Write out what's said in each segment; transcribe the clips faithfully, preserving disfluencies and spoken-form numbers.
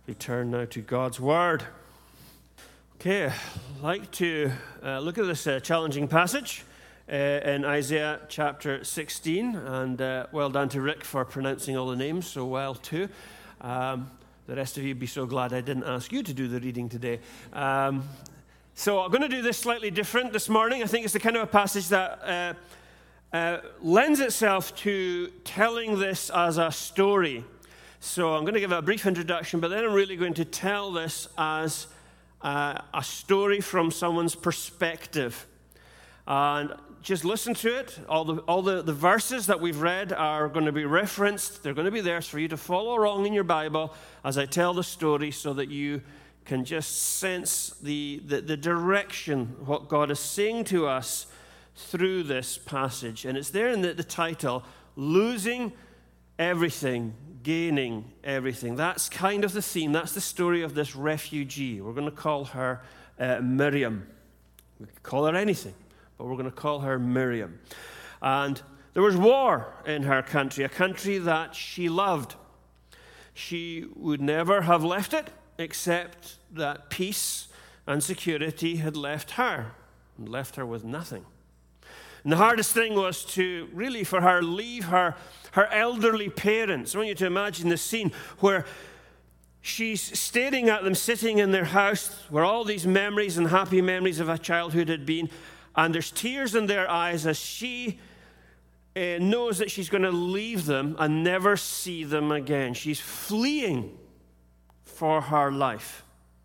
We turn now to God's Word. Okay, I'd like to uh, look at this uh, challenging passage uh, in Isaiah chapter sixteen, and uh, well done to Rick for pronouncing all the names so well too. Um, the rest of you be so glad I didn't ask you to do the reading today. Um, so I'm going to do this slightly different this morning. I think it's the kind of a passage that uh, uh, lends itself to telling this as a story. So I'm going to give a brief introduction, but then I'm really going to tell this as uh, a story from someone's perspective. And just listen to it. All the all the, the verses that we've read are going to be referenced. They're going to be there for you to follow along in your Bible as I tell the story so that you can just sense the, the, the direction, what God is saying to us through this passage. And it's there in the, the title, Losing Everything, Gaining Everything. That's kind of the theme. That's the story of this refugee. We're going to call her uh, Miriam. We could call her anything, but we're going to call her Miriam. And there was war in her country, a country that she loved. She would never have left it, except that peace and security had left her, and left her with nothing. And the hardest thing was to really, for her, leave her her elderly parents. I want you to imagine the scene where she's staring at them sitting in their house where all these memories and happy memories of her childhood had been, and there's tears in their eyes as she uh, knows that she's going to leave them and never see them again. She's fleeing for her life.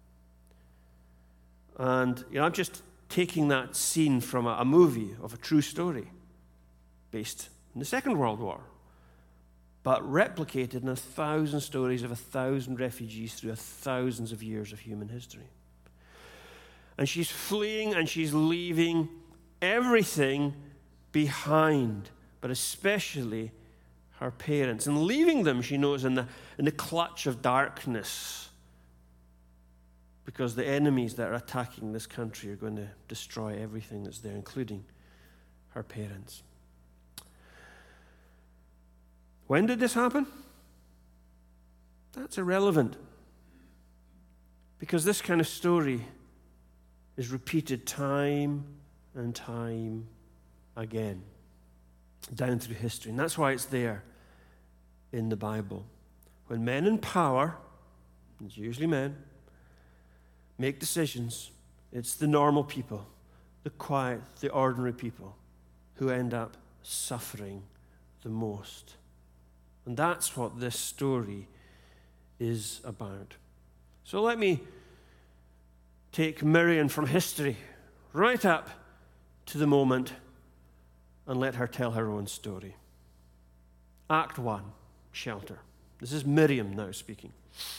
And you know, I'm just taking that scene from a, a movie of a true story based in the Second World War, but replicated in a thousand stories of a thousand refugees through a thousands of years of human history. And she's fleeing and she's leaving everything behind, but especially her parents. And leaving them, she knows, in the, in the clutch of darkness, because the enemies that are attacking this country are going to destroy everything that's there, including her parents. When did this happen? That's irrelevant, because this kind of story is repeated time and time again down through history. And that's why it's there in the Bible. When men in power, it's usually men, make decisions, it's the normal people, the quiet, the ordinary people who end up suffering the most. And that's what this story is about. So let me take Miriam from history right up to the moment and let her tell her own story. Act one, shelter. This is Miriam now speaking.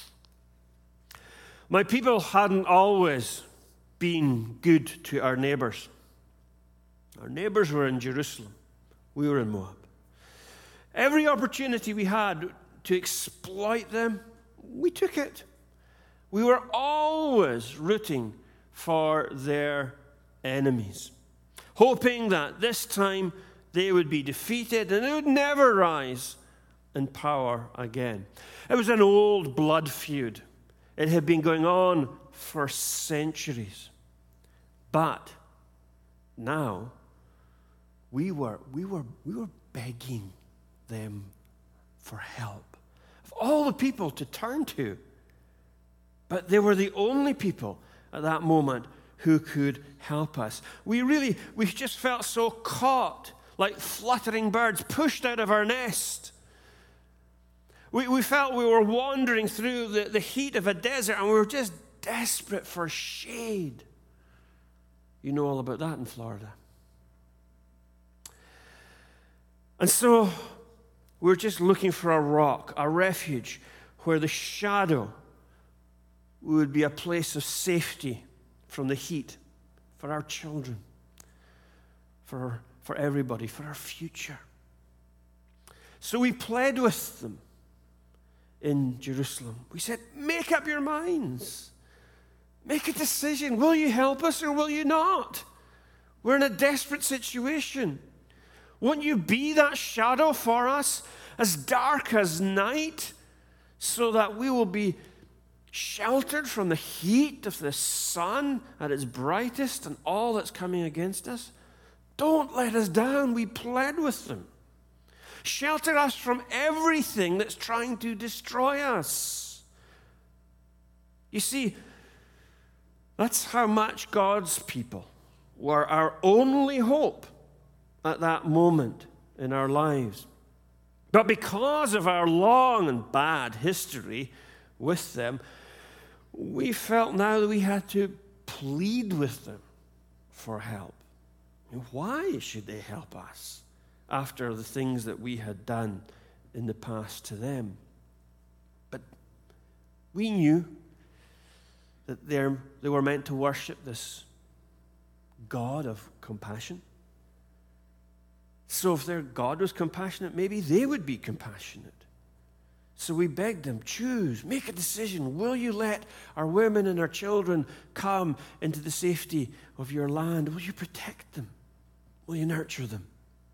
My people hadn't always been good to our neighbors. Our neighbors were in Jerusalem. We were in Moab. Every opportunity we had to exploit them, we took it. We were always rooting for their enemies, hoping that this time they would be defeated and they would never rise in power again. It was an old blood feud. It had been going on for centuries. But now we were we were we were begging them for help, of all the people to turn to. But they were the only people at that moment who could help us. We really, we just felt so caught, like fluttering birds pushed out of our nest. We, we felt we were wandering through the, the heat of a desert, and we were just desperate for shade. You know all about that in Florida. And so we're just looking for a rock, a refuge, where the shadow would be a place of safety from the heat for our children, for, for everybody, for our future. So we pled with them in Jerusalem. We said, make up your minds. Make a decision. Will you help us or will you not? We're in a desperate situation. Won't you be that shadow for us, as dark as night, so that we will be sheltered from the heat of the sun at its brightest and all that's coming against us. Don't let us down. We pled with them. Shelter us from everything that's trying to destroy us. You see, that's how much God's people were our only hope at that moment in our lives. But because of our long and bad history with them, we felt now that we had to plead with them for help. Why should they help us after the things that we had done in the past to them? But we knew that they're, they were meant to worship this God of compassion. So if their God was compassionate, maybe they would be compassionate. So we begged them, choose, make a decision. Will you let our women and our children come into the safety of your land? Will you protect them? Will you nurture them?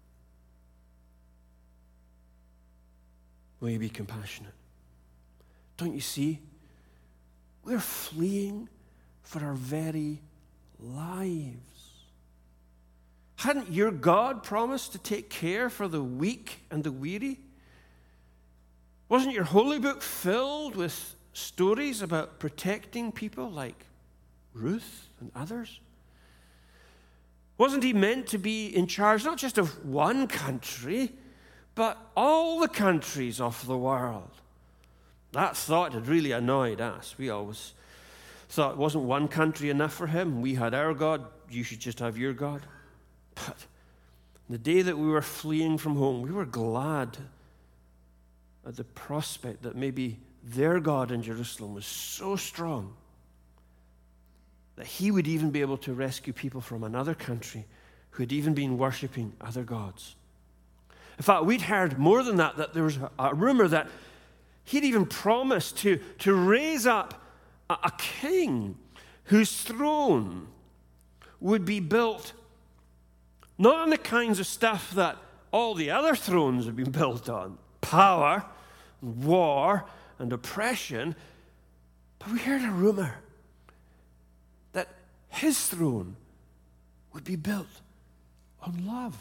Will you be compassionate? Don't you see? We're fleeing for our very lives. Hadn't your God promised to take care for the weak and the weary? Wasn't your holy book filled with stories about protecting people like Ruth and others? Wasn't he meant to be in charge not just of one country, but all the countries of the world? That thought had really annoyed us. We always thought, wasn't one country enough for him? We had our God, you should just have your God. But the day that we were fleeing from home, we were glad at the prospect that maybe their God in Jerusalem was so strong that he would even be able to rescue people from another country who had even been worshiping other gods. In fact, we'd heard more than that, that there was a, a rumor that he'd even promised to, to raise up a, a king whose throne would be built not on the kinds of stuff that all the other thrones have been built on, power, and war, and oppression, but we heard a rumor that his throne would be built on love.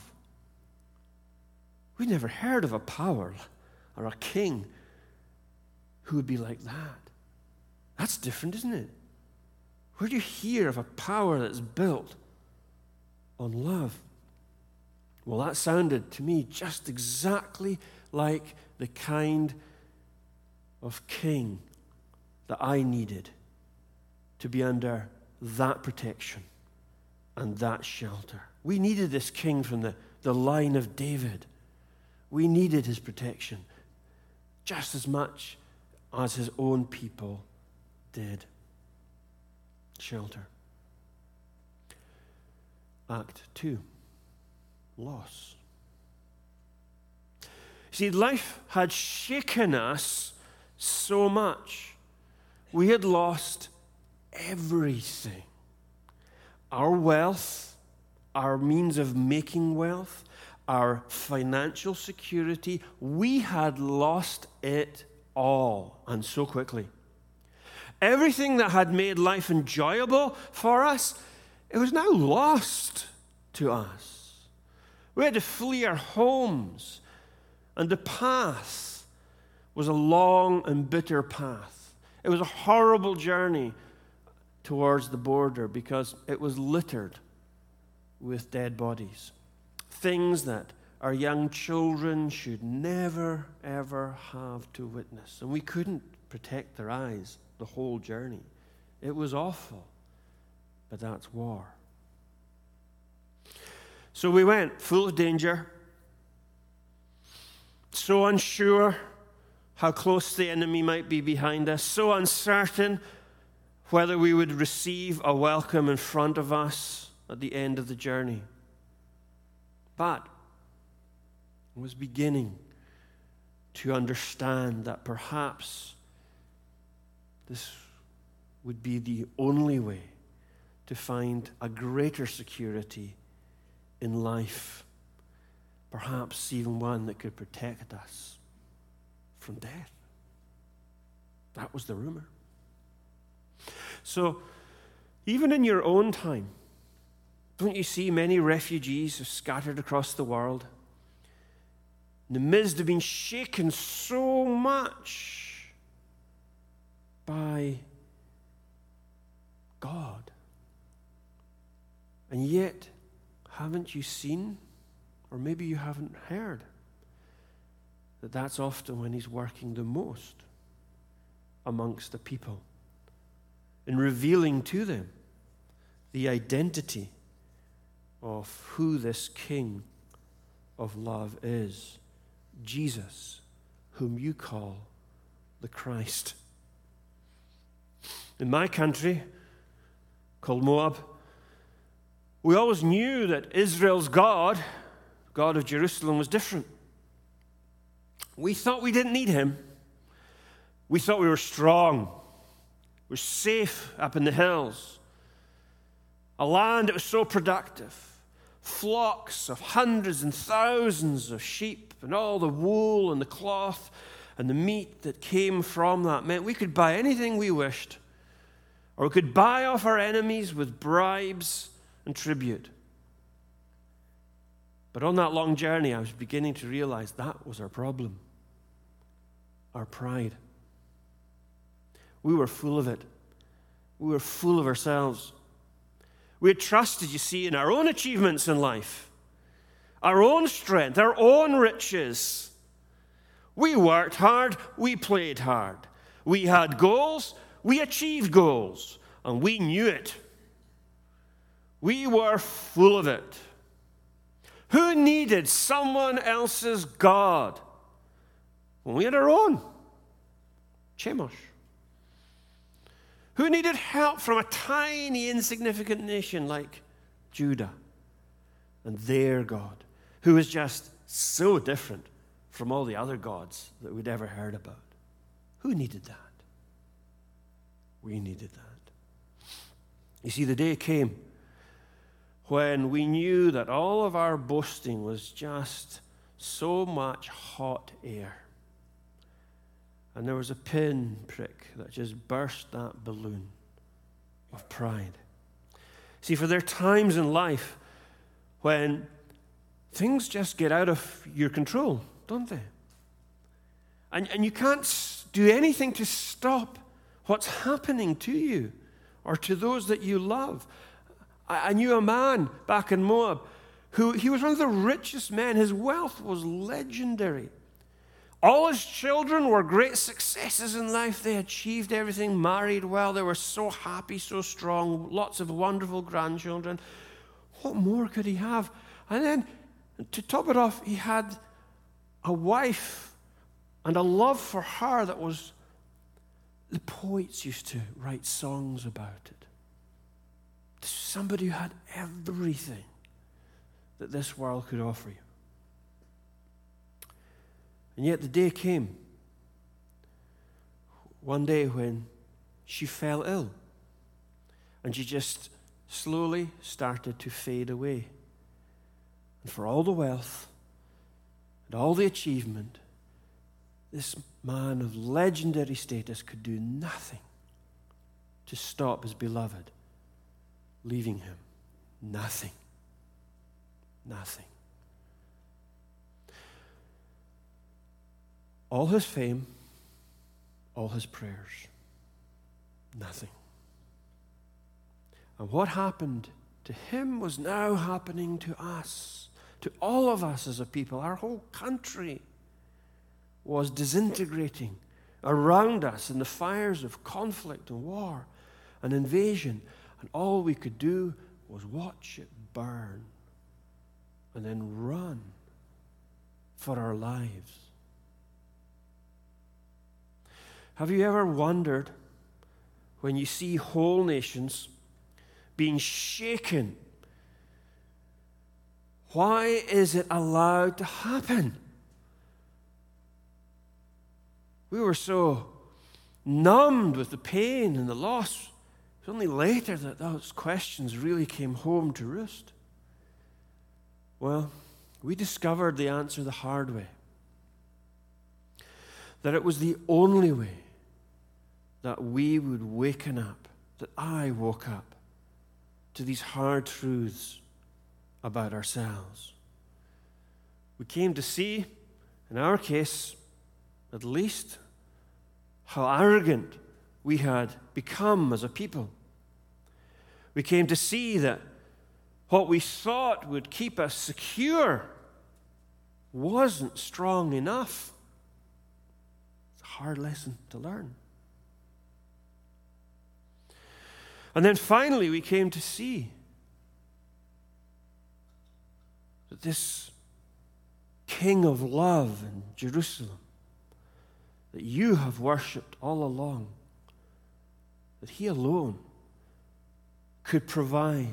We never heard of a power or a king who would be like that. That's different, isn't it? Where do you hear of a power that's built on love? Well, that sounded to me just exactly like the kind of king that I needed to be under that protection and that shelter. We needed this king from the, the line of David. We needed his protection just as much as his own people did. Shelter. Act two. Loss. See, life had shaken us so much. We had lost everything. Our wealth, our means of making wealth, our financial security, we had lost it all, and so quickly. Everything that had made life enjoyable for us, it was now lost to us. We had to flee our homes, and the path was a long and bitter path. It was a horrible journey towards the border because it was littered with dead bodies. Things that our young children should never, ever have to witness. And we couldn't protect their eyes the whole journey. It was awful, but that's war. So we went, full of danger, so unsure how close the enemy might be behind us, so uncertain whether we would receive a welcome in front of us at the end of the journey. But I was beginning to understand that perhaps this would be the only way to find a greater security in life, perhaps even one that could protect us from death. That was the rumor. So even in your own time, don't you see many refugees are scattered across the world in the midst of being shaken so much by God? And yet, haven't you seen, or maybe you haven't heard, that that's often when he's working the most amongst the people, in revealing to them the identity of who this King of love is, Jesus, whom you call the Christ. In my country, called Moab, we always knew that Israel's God, God of Jerusalem, was different. We thought we didn't need him. We thought we were strong. We were safe up in the hills. A land that was so productive. Flocks of hundreds and thousands of sheep, and all the wool and the cloth and the meat that came from that meant we could buy anything we wished, or we could buy off our enemies with bribes and tribute. But on that long journey, I was beginning to realize that was our problem. Our pride. We were full of it. We were full of ourselves. We had trusted, you see, in our own achievements in life, our own strength, our own riches. We worked hard, we played hard. We had goals, we achieved goals, and we knew it. We were full of it. Who needed someone else's God when we had our own? Chemosh. Who needed help from a tiny, insignificant nation like Judah and their God, who was just so different from all the other gods that we'd ever heard about? Who needed that? We needed that. You see, the day came when we knew that all of our boasting was just so much hot air. And there was a pin prick that just burst that balloon of pride. See, for there are times in life when things just get out of your control, don't they? And, and you can't do anything to stop what's happening to you or to those that you love. I, I knew a man back in Moab who, he was one of the richest men. His wealth was legendary. All his children were great successes in life. They achieved everything, married well. They were so happy, so strong, lots of wonderful grandchildren. What more could he have? And then, to top it off, he had a wife and a love for her that was, the poets used to write songs about it. Somebody who had everything that this world could offer you. And yet the day came, one day when she fell ill, and she just slowly started to fade away. And for all the wealth and all the achievement, this man of legendary status could do nothing to stop his beloved leaving him. Nothing. Nothing. All his fame, all his prayers, nothing. And what happened to him was now happening to us, to all of us as a people. Our whole country was disintegrating around us in the fires of conflict and war and invasion. And all we could do was watch it burn and then run for our lives. Have you ever wondered, when you see whole nations being shaken, why is it allowed to happen? We were so numbed with the pain and the loss. It was only later that those questions really came home to roost. Well, we discovered the answer the hard way. That it was the only way that we would waken up that I woke up to these hard truths about ourselves. We came to see, in our case at least, how arrogant we had become as a people. We came to see that what we thought would keep us secure wasn't strong enough. It's a hard lesson to learn. And then finally we came to see that this King of love in Jerusalem that you have worshipped all along, that he alone could provide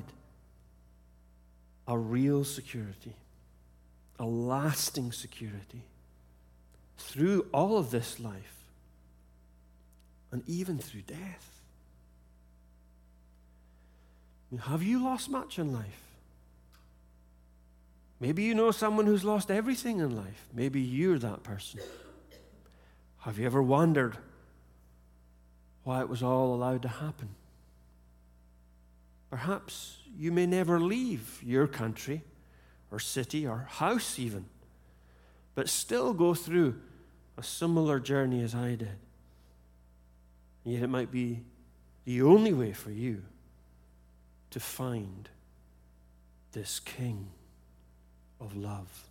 a real security, a lasting security through all of this life and even through death. I mean, have you lost much in life? Maybe you know someone who's lost everything in life. Maybe you're that person. Have you ever wondered why it was all allowed to happen? Perhaps you may never leave your country or city or house even, but still go through a similar journey as I did. And yet it might be the only way for you to find this King of love.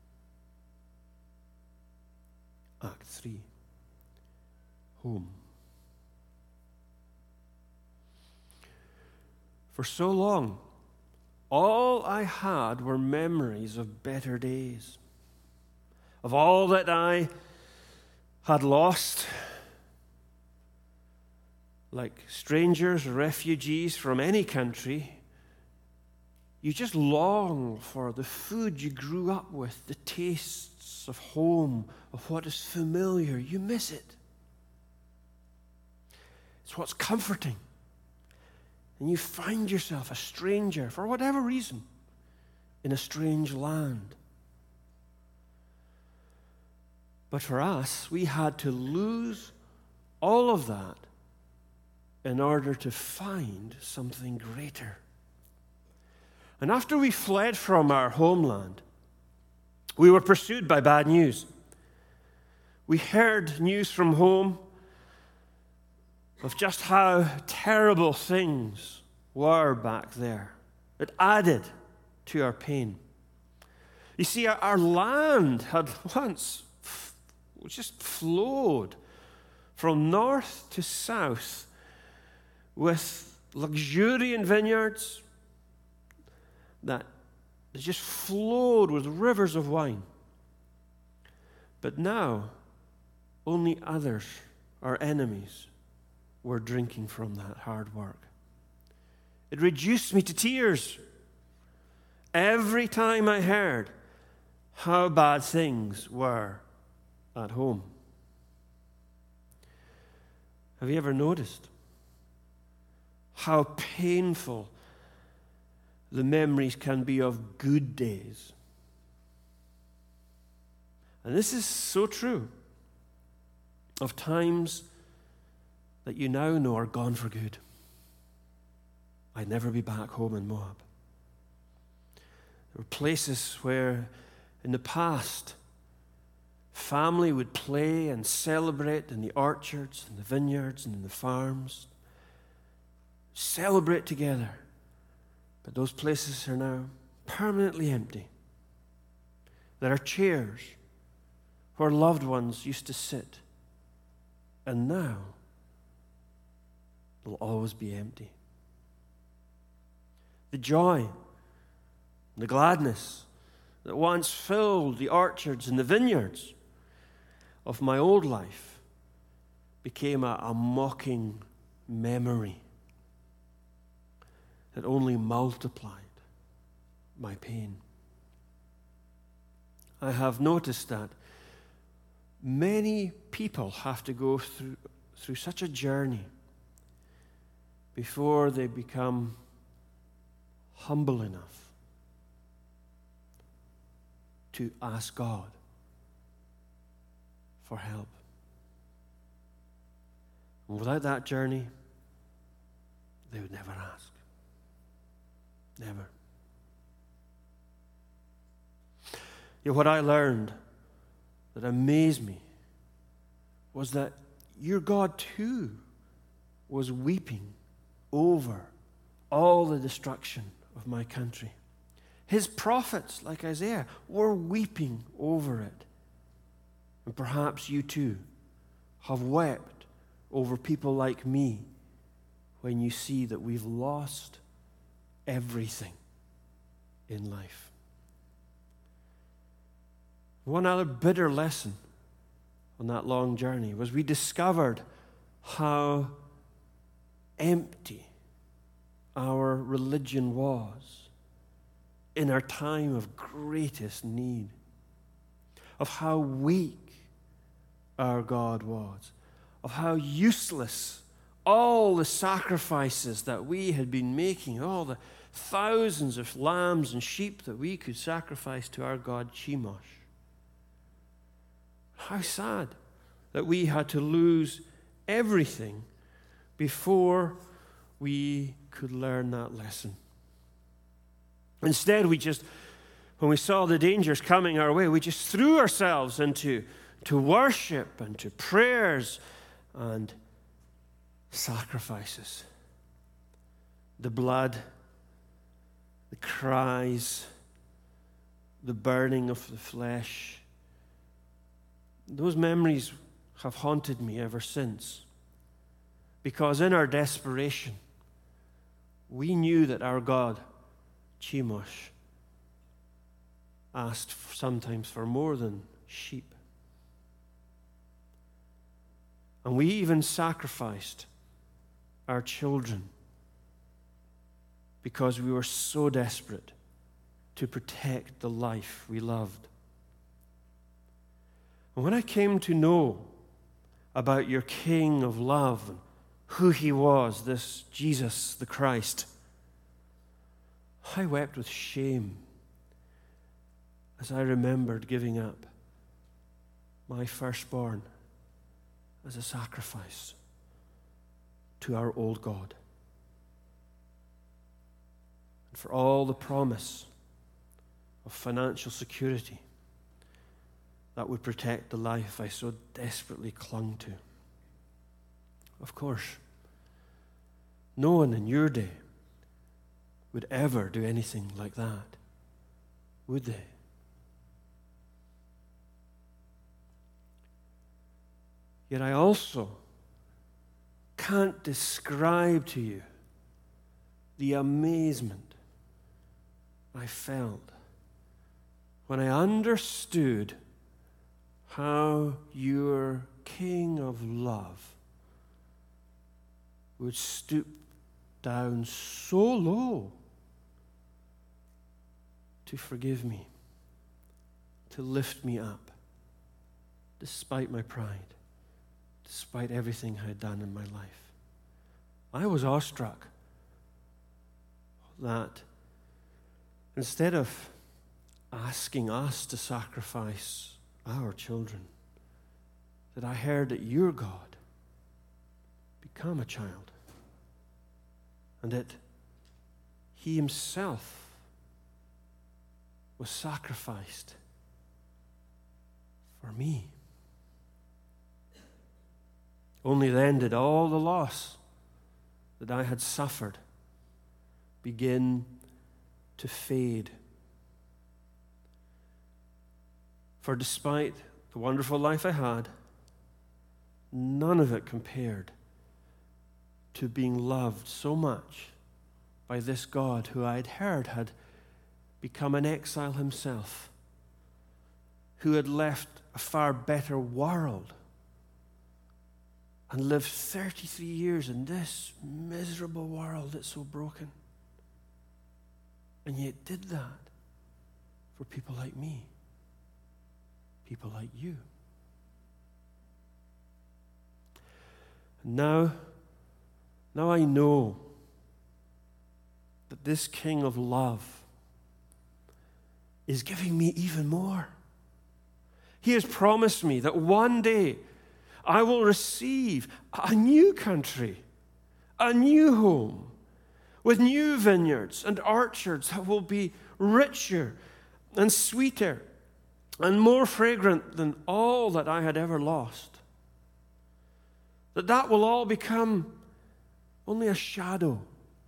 Act three. Home. For so long, all I had were memories of better days, of all that I had lost, like strangers or refugees from any country. You just long for the food you grew up with, the tastes of home, of what is familiar. You miss it. It's what's comforting. And you find yourself a stranger, for whatever reason, in a strange land. But for us, we had to lose all of that in order to find something greater. And after we fled from our homeland, we were pursued by bad news. We heard news from home of just how terrible things were back there. It added to our pain. You see, our, our land had once f- just flowed from north to south with luxuriant vineyards that just flowed with rivers of wine. But now, only others, our enemies, were drinking from that hard work. It reduced me to tears every time I heard how bad things were at home. Have you ever noticed how painful the memories can be of good days? And this is so true of times that you now know are gone for good. I'd never be back home in Moab. There were places where in the past family would play and celebrate in the orchards and the vineyards and in the farms. Celebrate together. But those places are now permanently empty. There are chairs where loved ones used to sit, and now they'll always be empty. The joy, the gladness that once filled the orchards and the vineyards of my old life became a, a mocking memory that only multiplied my pain. I have noticed that many people have to go through, through such a journey before they become humble enough to ask God for help. And without that journey, they would never ask. Never. Yet what I learned that amazed me was that your God too was weeping over all the destruction of my country. His prophets, like Isaiah, were weeping over it. And perhaps you too have wept over people like me when you see that we've lost everything in life. One other bitter lesson on that long journey was we discovered how empty our religion was in our time of greatest need, of how weak our God was, of how useless all the sacrifices that we had been making, all the thousands of lambs and sheep that we could sacrifice to our god Chemosh. How sad that we had to lose everything before we could learn that lesson. Instead, we just, when we saw the dangers coming our way, we just threw ourselves into to worship and to prayers and sacrifices. The blood, the cries, the burning of the flesh. Those memories have haunted me ever since. Because in our desperation, we knew that our God, Chemosh, asked sometimes for more than sheep. And we even sacrificed our children because we were so desperate to protect the life we loved. And when I came to know about your King of love and who he was, this Jesus the Christ, I wept with shame as I remembered giving up my firstborn as a sacrifice to our old God. And for all the promise of financial security that would protect the life I so desperately clung to. Of course, no one in your day would ever do anything like that, would they? Yet I also can't describe to you the amazement I felt when I understood how your King of love would stoop down so low to forgive me, to lift me up, despite my pride, despite everything I had done in my life. I was awestruck that instead of asking us to sacrifice our children, that I heard that your God become a child, and that he himself was sacrificed for me. Only then did all the loss that I had suffered begin to fade. For despite the wonderful life I had, none of it compared to being loved so much by this God who I had heard had become an exile himself, who had left a far better world and lived thirty-three years in this miserable world that's so broken, and yet did that for people like me, people like you. And now, now I know that this King of love is giving me even more. He has promised me that one day I will receive a new country, a new home, with new vineyards and orchards that will be richer and sweeter and more fragrant than all that I had ever lost. That that will all become only a shadow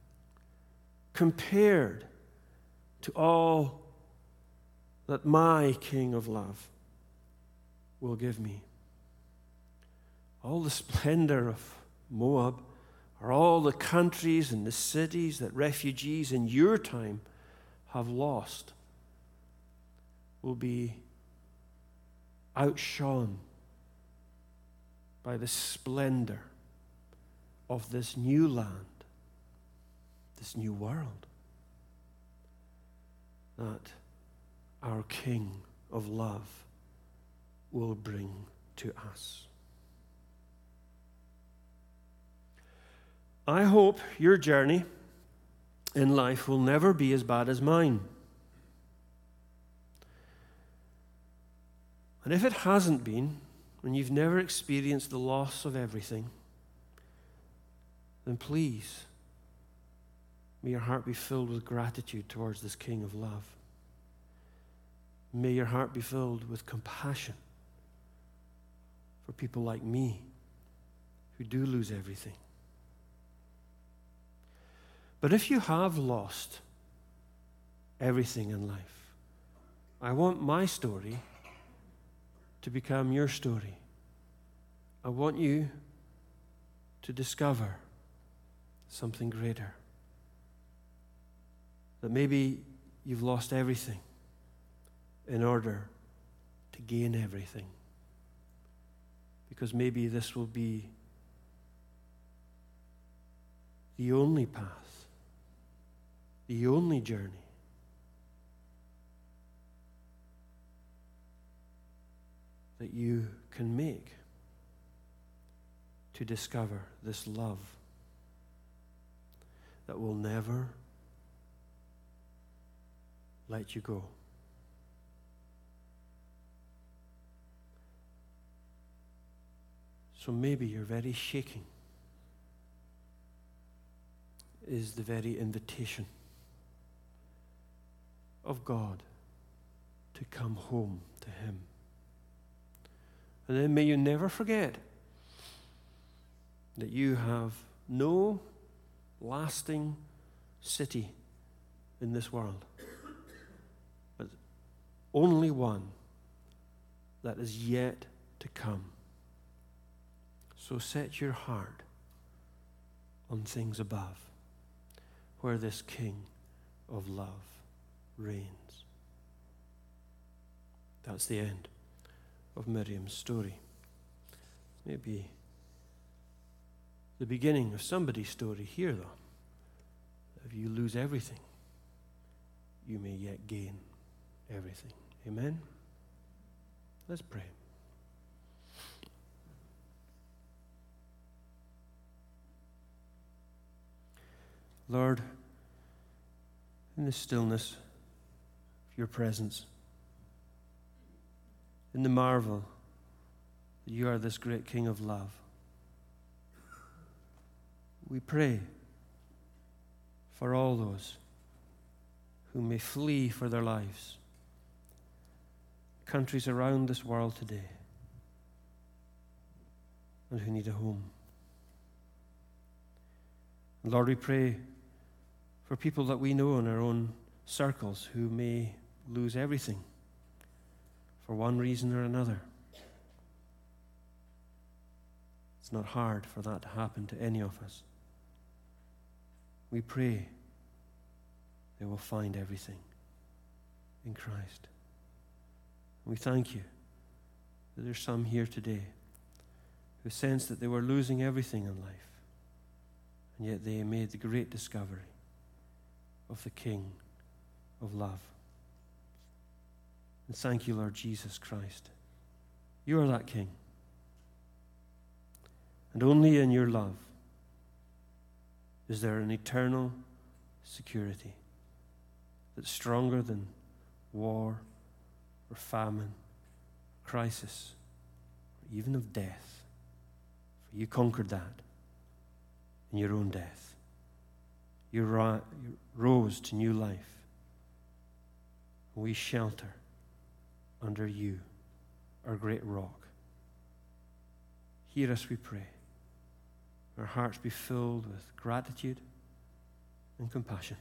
compared to all that my King of love will give me. All the splendor of Moab, or all the countries and the cities that refugees in your time have lost, will be outshone by the splendor of this new land, this new world that our King of love will bring to us. I hope your journey in life will never be as bad as mine. And if it hasn't been, and you've never experienced the loss of everything, then please, may your heart be filled with gratitude towards this King of love. May your heart be filled with compassion for people like me who do lose everything. But if you have lost everything in life, I want my story to become your story. I want you to discover something greater. That maybe you've lost everything in order to gain everything. Because maybe this will be the only path, the only journey that you can make to discover this love that will never let you go. So maybe your very shaking is the very invitation of God to come home to Him. And then may you never forget that you have no lasting city in this world, but only one that is yet to come. So set your heart on things above, where this King of love reigns. That's the end of Miriam's story. Maybe the beginning of somebody's story here, though. If you lose everything, you may yet gain everything. Amen? Let's pray. Lord, in the stillness of your presence, in the marvel that you are this great King of love, we pray for all those who may flee for their lives, countries around this world today, and who need a home. And Lord, we pray for people that we know in our own circles who may lose everything for one reason or another. It's not hard for that to happen to any of us. We pray they will find everything in Christ. We thank you that there's some here today who sensed that they were losing everything in life, and yet they made the great discovery of the King of love. And thank you, Lord Jesus Christ. You are that King. And only in your love is there an eternal security that's stronger than war or famine, crisis, or even of death. For you conquered that in your own death. you, ri- you rose to new life. We shelter under you, our great rock. Hear us, we pray. Our hearts be filled with gratitude and compassion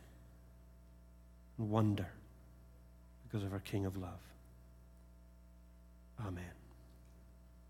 and wonder because of our King of love. Amen.